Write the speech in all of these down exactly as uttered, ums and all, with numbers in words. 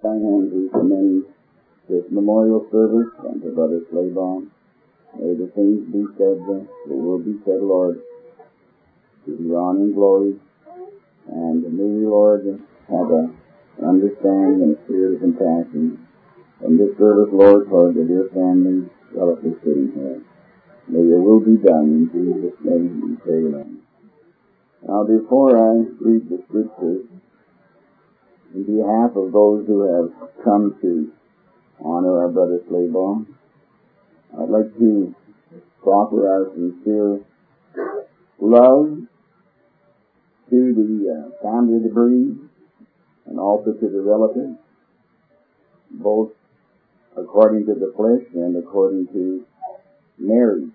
Thy hands we commend this memorial service unto Brother Slabaugh. May the things be said that will be said, Lord, to your honor and glory. And may you, Lord, have a understanding and spirit of compassion in this service, Lord, for the dear family, relatives sitting here. May your will be done in Jesus' name we pray, amen. Now, before I read the scriptures, in behalf of those who have come to honor our Brother Slabaugh, I'd like to offer our sincere love to the uh, family of the bereaved and also to the relatives, both according to the flesh and according to marriage.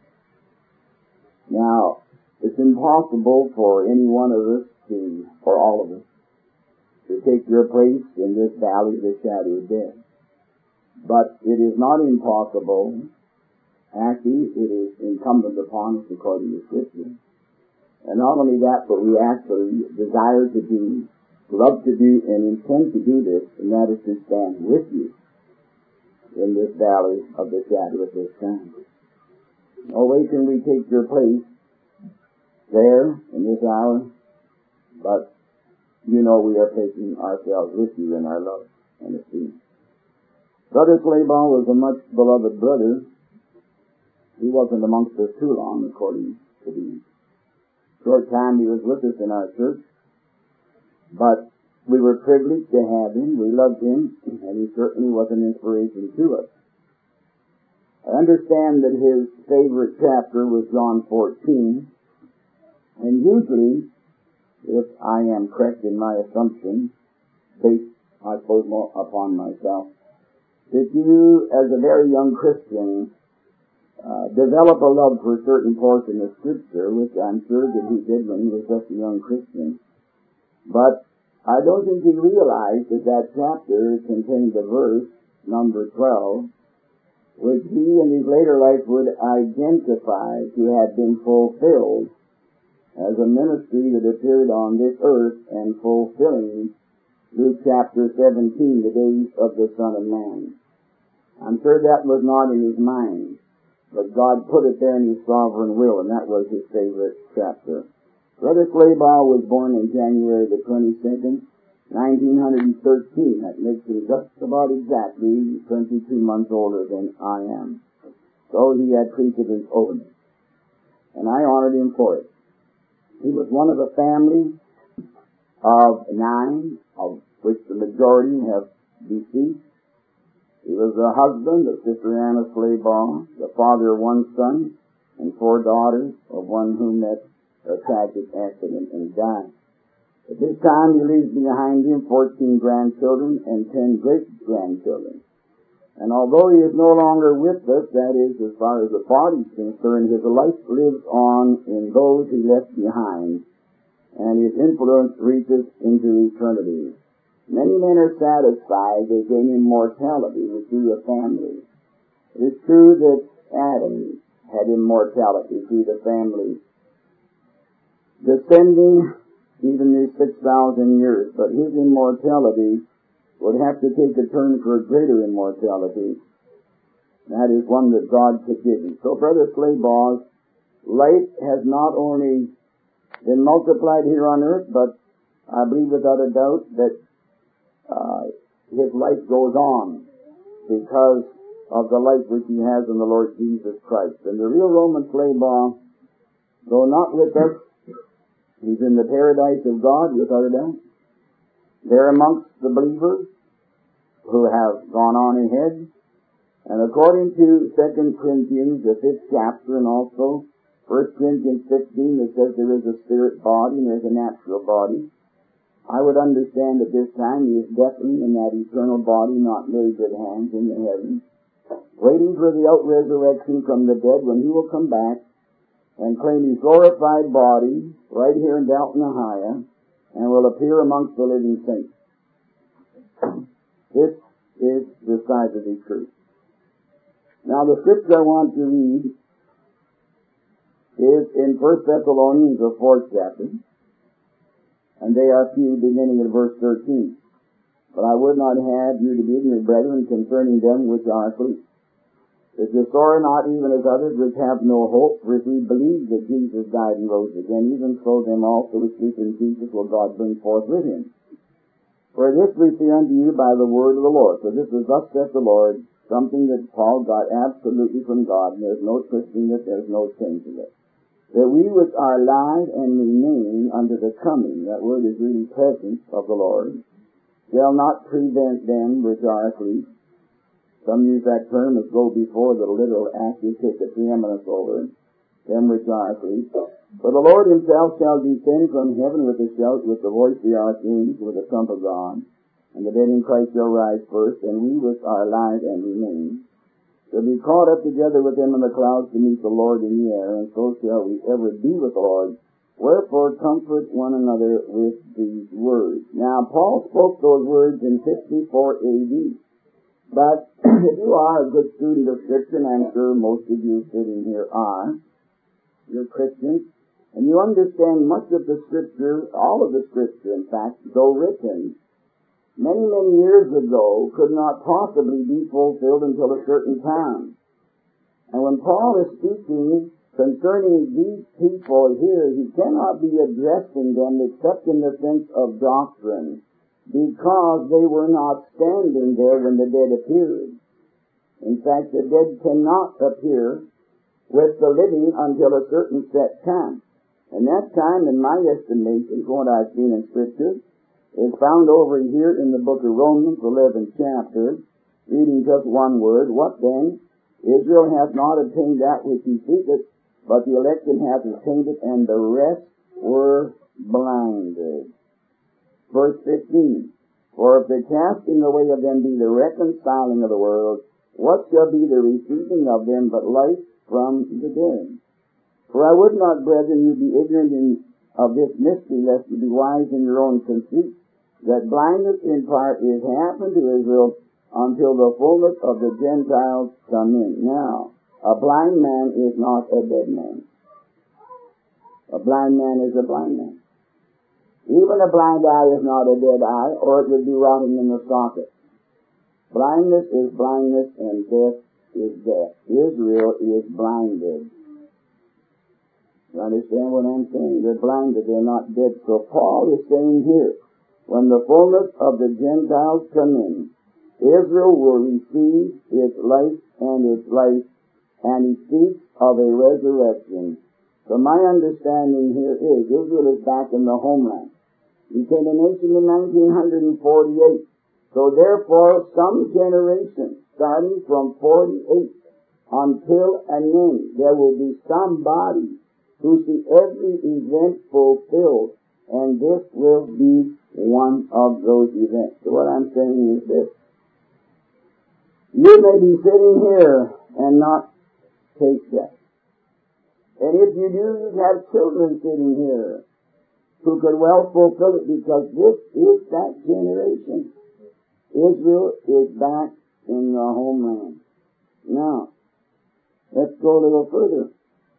Now, it's impossible for any one of us to, for all of us, to take your place in this valley of the shadow of death. But it is not impossible. Actually, it is incumbent upon us according to Scripture. And not only that, but we actually desire to do, love to do, and intend to do this, and that is to stand with you in this valley of the shadow of this time. No way can we take your place there in this hour, but you know we are taking ourselves with you in our love and esteem. Brother Slabaugh was a much beloved brother. He wasn't amongst us too long, according to the short time he was with us in our church, but we were privileged to have him. We loved him, and he certainly was an inspiration to us. I understand that his favorite chapter was John fourteen, and usually, if I am correct in my assumption, based, I suppose, more upon myself, that you, as a very young Christian, uh, develop a love for a certain portion of Scripture, which I'm sure that he did when he was just a young Christian. But I don't think he realized that that chapter contained the verse, number twelve, which he in his later life would identify to have been fulfilled as a ministry that appeared on this earth and fulfilling Luke chapter seventeen, the days of the Son of Man. I'm sure that was not in his mind, but God put it there in his sovereign will, and that was his favorite chapter. Brother Slabaugh was born in January the twenty-second, nineteen thirteen. That makes him just about exactly twenty-two months older than I am. So he had precedence over me, and I honored him for it. He was one of a family of nine, of which the majority have deceased. He was the husband of Sister Anna Slabaugh, the father of one son and four daughters, of one who met a tragic accident and died. At this time, he leaves behind him fourteen grandchildren and ten great-grandchildren. And although he is no longer with us, that is, as far as the body is concerned, his life lives on in those he left behind, and his influence reaches into eternity. Many men are satisfied they gain immortality through a family. It is true that Adam had immortality through the family, descending even these six thousand years, but his immortality would have to take a turn for a greater immortality. That is one that God could give him. So Brother Slabaugh's life has not only been multiplied here on earth, but I believe without a doubt that uh, his life goes on because of the life which he has in the Lord Jesus Christ. And the real Roman Slabaugh, though not with us, he's in the paradise of God without a doubt. They're amongst the believers who have gone on ahead. And according to Second Corinthians, the fifth chapter, and also First Corinthians fifteen, it says there is a spirit body and there's a natural body. I would understand at this time he is definitely in that eternal body, not very good hands in the heavens, waiting for the out-resurrection from the dead when he will come back and claim his glorified body right here in Dalton, Ohio, and will appear amongst the living saints. This is decidedly true. Now, the scripture I want to read is in First Thessalonians, the fourth chapter, and they are few, beginning at verse thirteen. But I would not have you to be ignorant, brethren, concerning them which are asleep. That you sorrow not even as others which have no hope, for if we believe that Jesus died and rose again, even so them also which sleep in Jesus will God bring forth with him. For this we say unto you by the word of the Lord. So this is thus saith the Lord, something that Paul got absolutely from God, and there's no twisting it, there's no changing it. That we which are alive and remain unto the coming, that word is really presence of the Lord, shall not prevent them which are asleep. Some use that term as go before the literal actually take the preeminence over it, them which are asleep. For the Lord himself shall descend from heaven with a shout, with the voice of the archangel, with the trump of God. And the dead in Christ shall rise first, and we which are alive and remain shall be caught up together with them in the clouds to meet the Lord in the air, and so shall we ever be with the Lord. Wherefore comfort one another with these words. Now Paul spoke those words in fifty-four A D. But if you are a good student of Scripture, and I'm sure most of you sitting here are, you're Christians, and you understand much of the Scripture, all of the Scripture in fact, though written many, many years ago, could not possibly be fulfilled until a certain time. And when Paul is speaking concerning these people here, he cannot be addressing them except in the sense of doctrine, because they were not standing there when the dead appeared. In fact, the dead cannot appear with the living until a certain set time. And that time, in my estimation, from what I've seen in Scripture, is found over here in the book of Romans, eleventh chapter, reading just one word. What then? Israel hath not obtained that which he seeketh, but the election hath obtained it, and the rest were blinded. Verse fifteen, for if the casting away of them be the reconciling of the world, what shall be the receiving of them but life from the dead? For I would not, brethren, you be ignorant in, of this mystery, lest you be wise in your own conceit, that blindness in part is happened to Israel until the fullness of the Gentiles come in. Now, a blind man is not a dead man. A blind man is a blind man. Even a blind eye is not a dead eye, or it would be rotting in the socket. Blindness is blindness, and death is death. Israel is blinded. You understand what I'm saying? They're blinded, they're not dead. So Paul is saying here, when the fullness of the Gentiles come in, Israel will receive its life and its life, and he speaks of a resurrection. So my understanding here is, Israel is back in the homeland. He became a nation in nineteen forty-eight. So therefore, some generation, starting from forty-eight until an end, there will be somebody who see every event fulfilled, and this will be one of those events. So what I'm saying is this. You may be sitting here and not take that. And if you do, you have children sitting here who could well fulfill it, because this is that generation. Israel is back in the homeland. Now, let's go a little further.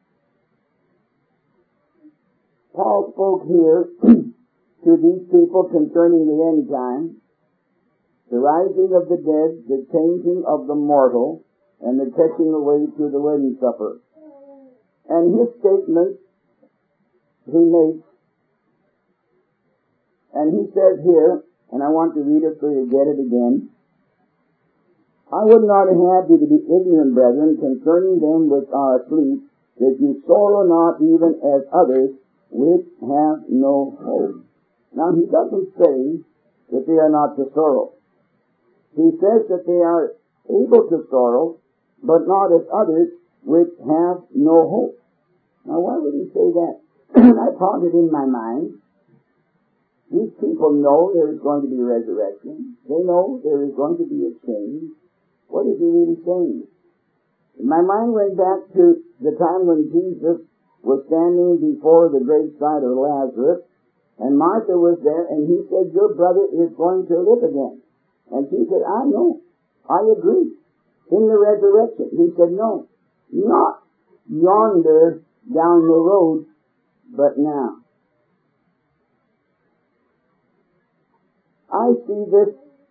Paul spoke here to these people concerning the end time, the rising of the dead, the changing of the mortal, and the catching away to the wedding supper. And his statement he makes, and he says here, and I want to read it so you get it again, I would not have you to be ignorant, brethren, concerning them which are asleep, that you sorrow not even as others which have no hope. Now he doesn't say that they are not to sorrow. He says that they are able to sorrow, but not as others which have no hope. Now why would he say that? I pondered in my mind. These people know there is going to be resurrection. They know there is going to be a change. What is he really saying? My mind went back to the time when Jesus was standing before the graveside of Lazarus, and Martha was there, and he said, your brother is going to live again. And she said, I know. I agree. In the resurrection. He said, no, not yonder down the road, but now. I see this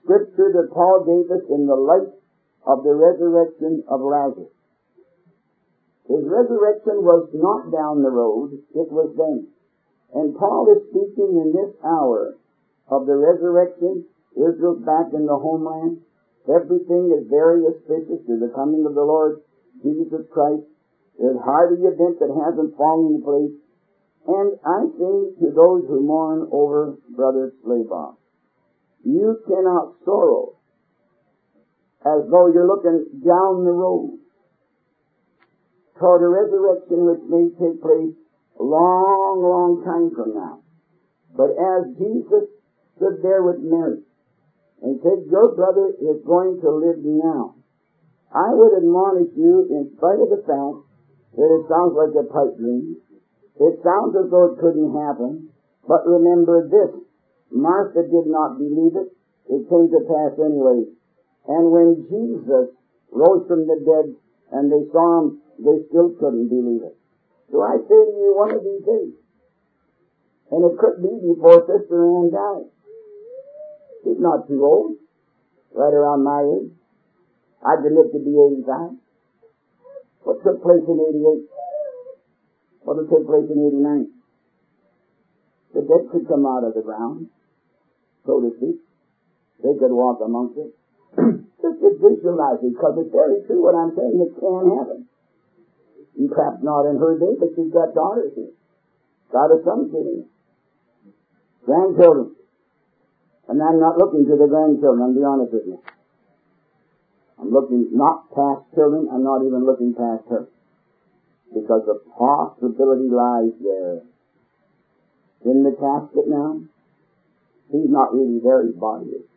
scripture that Paul gave us in the light of the resurrection of Lazarus. His resurrection was not down the road, it was then. And Paul is speaking in this hour of the resurrection. Israel's back in the homeland. Everything is very auspicious to the coming of the Lord Jesus Christ. There's hardly an event that hasn't fallen into place. And I say to those who mourn over Brother Slabaugh, you cannot sorrow as though you're looking down the road toward a resurrection which may take place a long, long time from now. But as Jesus stood there with Mary and said, your brother is going to live now, I would admonish you, in spite of the fact that it sounds like a pipe dream, it sounds as though it couldn't happen, but remember this, Martha did not believe it. It came to pass anyway. And when Jesus rose from the dead and they saw him, they still couldn't believe it. So I say to you, one of these days, and it could be before Sister Ann died. She's not too old, right around my age. I'd live to be eighty-five. What took place in eighty-eight? What will take place in eighty-nine? The dead could come out of the ground, so to speak. They could walk amongst it. Just just visualize it, because it's very true what I'm saying. It can happen. And perhaps not in her day, but she's got daughters here. Got a son sitting. Grandchildren. And I'm not looking to the grandchildren, I'll be honest with you. I'm looking not past children, I'm not even looking past her. Because the possibility lies there. In the casket now, he's not really there, his body is.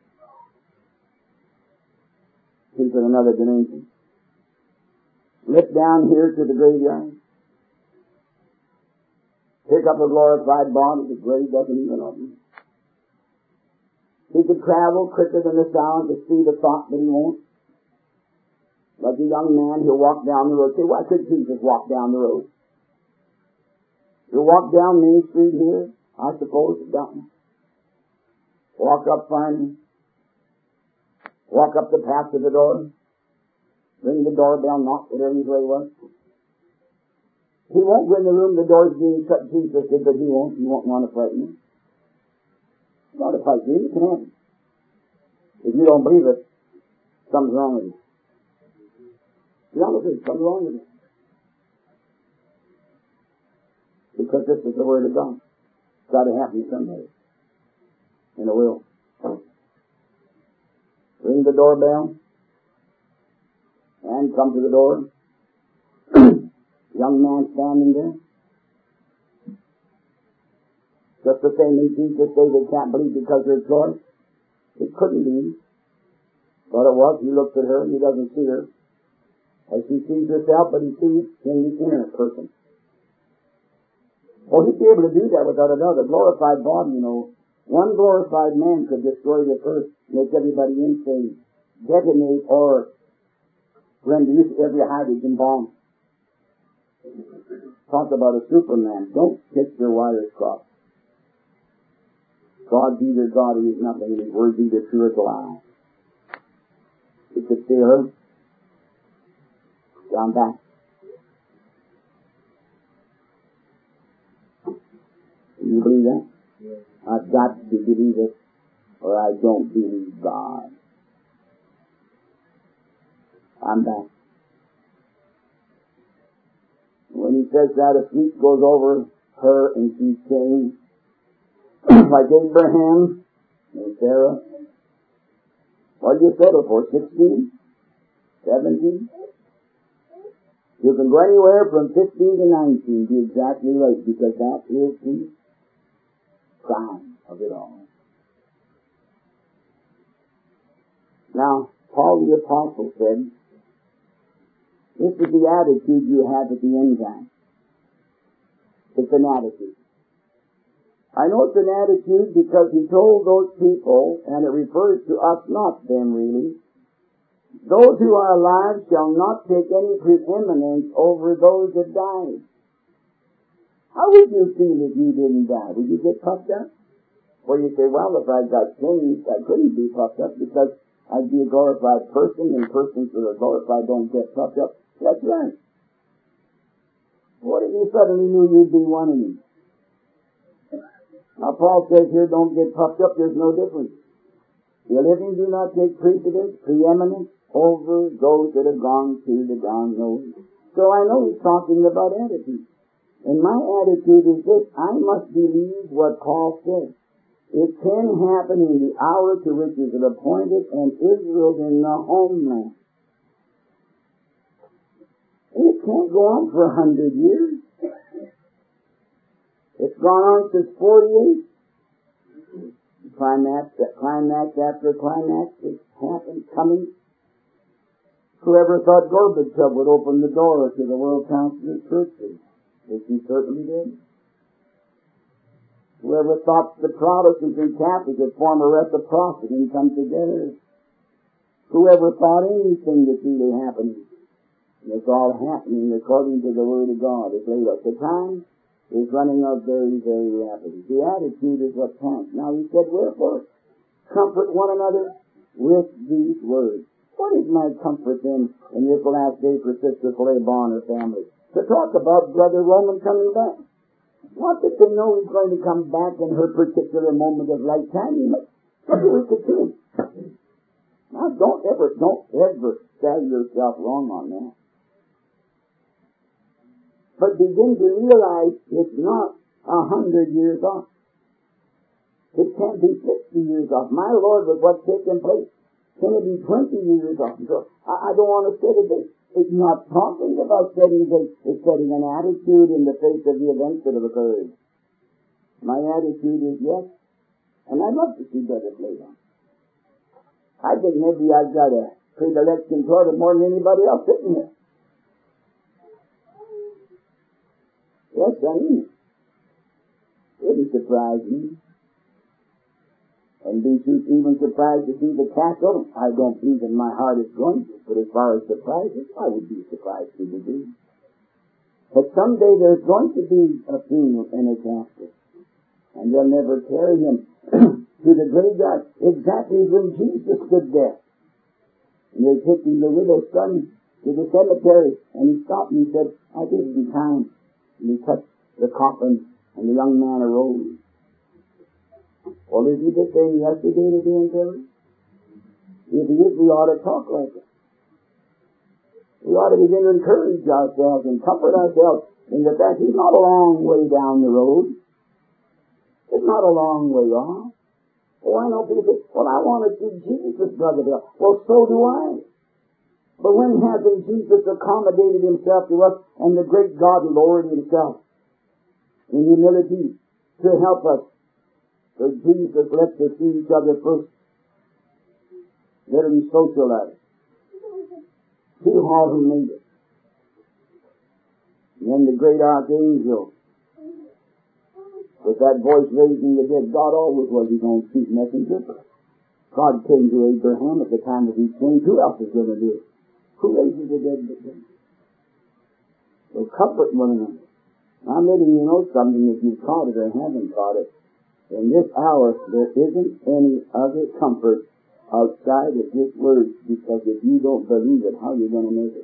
He's in another dimension. Slip down here to the graveyard. Pick up a glorified body, the grave doesn't even open. He could travel quicker than the sound to see the thought, but he won't. Like a young man, he'll walk down the road. Say, why could Jesus walk down the road? He'll walk down Main Street here, I suppose, down. Walk up finally. Walk up the path to the door. Ring the doorbell, knock, whatever his way was. He won't go in the room, the door's being shut, Jesus did, but he won't. He won't want to frighten you. It's not a fight, you can have it. If you don't believe it, something's wrong with you. Be honest with you, something's wrong with you. Because this is the Word of God. It's got to happen someday. And it will. Ring the doorbell. And come to the door. Young man standing there. Just the same as Jesus said they can't believe because they're short. It couldn't be. But it was. He looks at her and he doesn't see her. As she sees herself, but he sees in the inner person. Well, he'd be able to do that without another glorified body, you know. One glorified man could destroy the earth, make everybody insane, detonate or render use of every hydrogen bomb. Talk about a Superman. Don't get your wires crossed. God be their God, he is nothing, and his word be the true as a lie. You could see her. Down back. Do you believe that? Yes. I've got to believe it, or I don't believe God. I'm back. When he says that, a sweep goes over her and she's changed. Like Abraham and Sarah. What do you settle for? Sixteen? Seventeen? You can go anywhere from fifteen to nineteen, be exactly right, because that is the sign of it all. Now, Paul the Apostle said, this is the attitude you have at the end time. It's an attitude. I know it's an attitude because he told those people, and it refers to us, not them really, those who are alive shall not take any preeminence over those that died. How would you feel if you didn't die? Would you get puffed up? Where you say, well, if I got changed, I couldn't be puffed up because I'd be a glorified person, and persons that are glorified don't get puffed up. That's right. What if you suddenly knew you'd be one of them? Now Paul says here, don't get puffed up, there's no difference. The living do not take precedence, preeminence over those that have gone to the downhill. So I know he's talking about attitude. And my attitude is this: I must believe what Paul says. It can happen in the hour to which is appointed, and Israel in the homeland. It can't go on for a hundred years. It's gone on since forty-eight. Climax, climax after climax is happening, coming. Whoever thought Gorbachev would open the door to the World Council of Churches? Which he certainly did. Whoever thought the Protestants and Catholics would form a reciprocity and come together? Whoever thought anything that's really happening? It's all happening according to the Word of God. It's laid up. The time is running up very, very rapidly. The attitude is what counts. Now he said, wherefore, comfort one another with these words. What is my comfort then in this last day for Sister Flaybon or family? To talk about Brother Roman coming back. Not that they know he's going to come back in her particular moment of lifetime. What do we could do? Now don't ever, don't ever sell yourself wrong on that. But begin to realize it's not a hundred years off. It can't be sixty years off. My Lord, with what's taken place, can it be twenty years off? So I, I don't want to say that it's not talking about setting dates. It's setting an attitude in the face of the events that have occurred. My attitude is yes, and I'd love to see Brother Flaybon. I think maybe I've got a predilection toward him more than anybody else sitting here. Yes, I mean it. Wouldn't surprise me. And be even surprised to see the castle. I don't believe in my heart it's going to, but as far as surprises, I would be surprised to the degree. But someday there's going to be a funeral in a castle, and they'll never carry him to the graveyard exactly when Jesus stood there. And they're taking the widow's son to the cemetery, and he stopped and he said, I did it in time. And he touched the coffin, and the young man arose. Well, is he the same yesterday, today, and forever? If he is, we ought to talk like it. We ought to begin to encourage ourselves and comfort ourselves in the fact he's not a long way down the road. It's not a long way off. Oh, I know people say, well, I want to see Jesus, Brother Bill. Well, so do I. But when hasn't Jesus accommodated himself to us, and the great God lowered himself in humility to help us? So Jesus lets us see each other first. Let him socialize. See how he made it. And then the great archangel, with that voice raising the dead. God always was his own chief messenger. God came to Abraham at the time of his change. Who else is going to do it? Who raises the dead but him? So comfort one another. I'm letting you know something if you've caught it or haven't caught it. In this hour, there isn't any other comfort outside of this word, because if you don't believe it, how are you going to make it?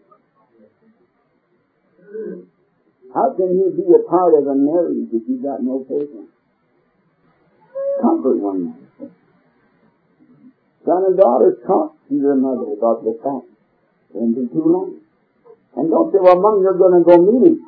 How can you be a part of a marriage if you've got no faith in it? Comfort one another. Son and daughter, talk to your mother about the fact. It won't be too long. And don't say, well, Mom, you're going to go meeting.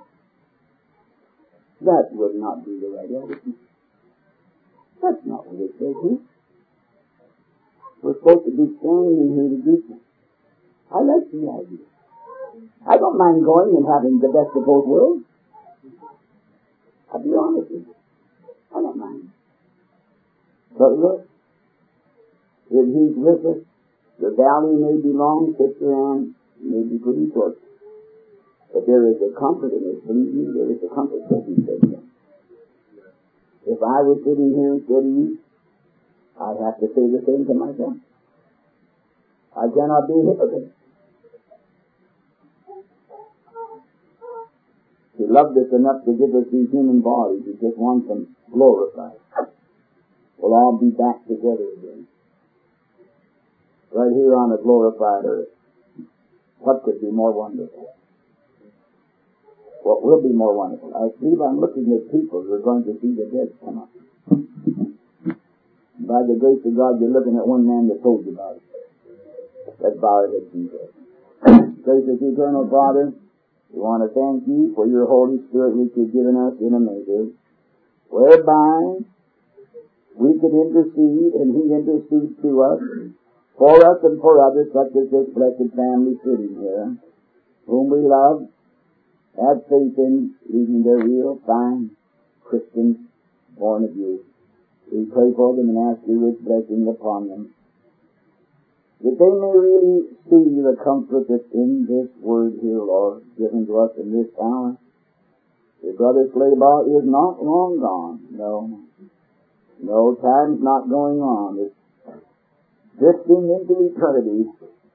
That would not be the right attitude. That's not what it says here. We're supposed to be standing here to do something. I like the idea. I don't mind going and having the best of both worlds. I'll be honest with you. I don't mind. But look, if he's with us, the valley may be long, sits around, may be pretty short. But there is a comfort in it. Believe me, there is a comfort that he said so. If I was sitting here instead of you, I'd have to say the same to myself. I cannot be a hypocrite. He loved us enough to give us these human bodies. He just wants them glorified. we'll all be back together again. Right here on a glorified earth. What could be more wonderful? What will be more wonderful? I believe I'm looking at people who are going to see the dead come up. By the grace of God, you're looking at one man that told you about it. Let's bow our heads and pray. Gracious eternal Father, we want to thank you for your Holy Spirit which you've given us in a measure, whereby we could intercede and he intercedes to us, for us and for others, such as this blessed family sitting here, whom we love, have faith in, even they're real, fine Christians, born of you. We pray for them and ask your rich blessing upon them, that they may really see the comfort that's in this word here, Lord, given to us in this hour. Your brother Slaybaugh is not long gone. No. No, time's not going on. It's drifting into eternity.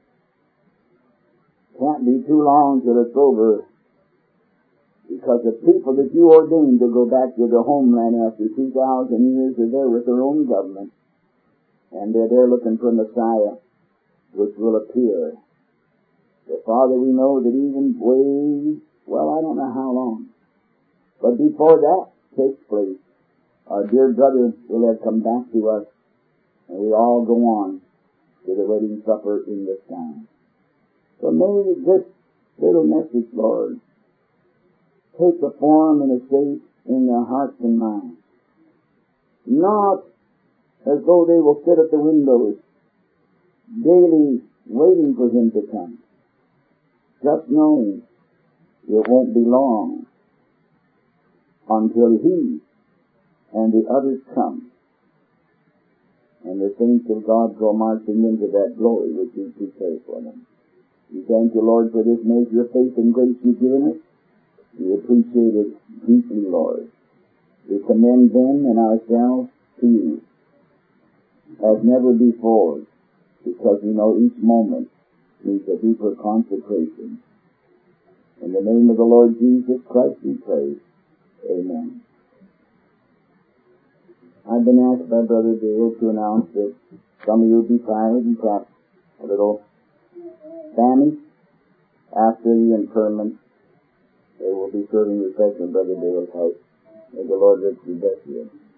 Can't be too long till it's over, because the people that you ordained to go back to their homeland after two thousand years are there with their own government, and they're there looking for Messiah, which will appear. But Father, we know that even way, well, I don't know how long, but before that takes place, our dear brother will have come back to us, and we all go on to the wedding supper in the sky. So may this little message, Lord, take a form and a shape in their hearts and minds. Not as though they will sit at the windows daily waiting for him to come, just knowing it won't be long until he and the others come, and the saints of God go marching into that glory which is prepared for them. We thank you, Lord, for this measure of faith and grace you've given us. We appreciate it deeply, Lord. We commend them and ourselves to you as never before, because we know each moment needs a deeper consecration. In the name of the Lord Jesus Christ we pray. Amen. I've been asked by Brother Dale to announce that some of you will be tired and perhaps a little famished after the interment. They will be serving refreshment in Brother Dale's house. May the Lord richly bless you.